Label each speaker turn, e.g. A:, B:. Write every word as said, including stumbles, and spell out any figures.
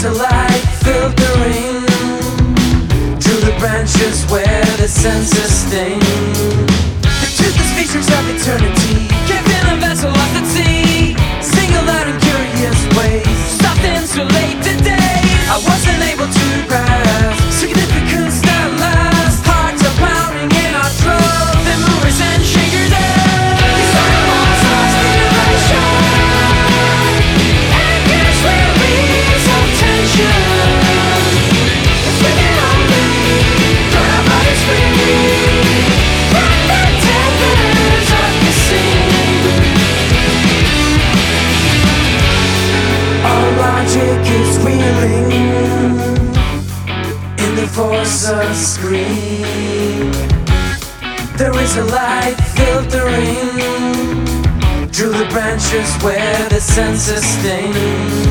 A: is a light filtering through the branches where the senses sting. The toothless features of eternity, given a vessel lost at sea, singled out in curious ways, stopped in so late today. I wasn't able to grasp significance that lasts. Hearts are pounding in our throat, the movers and shakers. These are lost lost generation, and here's where we some tension. If we can only put our bodies free from the tethers of the sea. Our logic is wheeling in the force of scream. There is a light filtering through the branches where the senses sting.